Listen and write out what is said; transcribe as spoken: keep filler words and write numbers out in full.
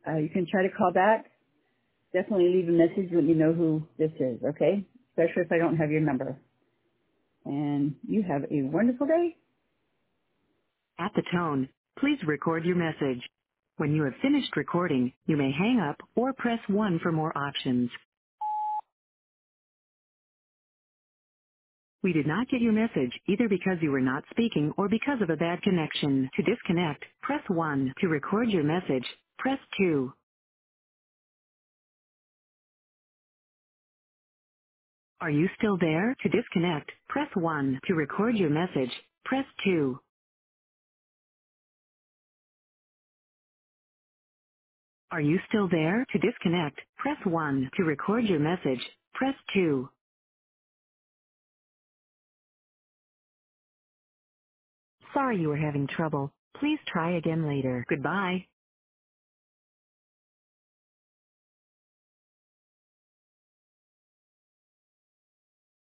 Uh, you can try to call back. Definitely leave a message when you know who this is, okay? Especially if I don't have your number. And you have a wonderful day. At the tone, please record your message. When you have finished recording, you may hang up or press one for more options. We did not get your message either because you were not speaking or because of a bad connection. To disconnect, press one. To record your message, press two. Are you still there? To disconnect, press one. To record your message, press two. Are you still there? To disconnect, press one. To record your message, press two. Sorry you were having trouble. Please try again later. Goodbye.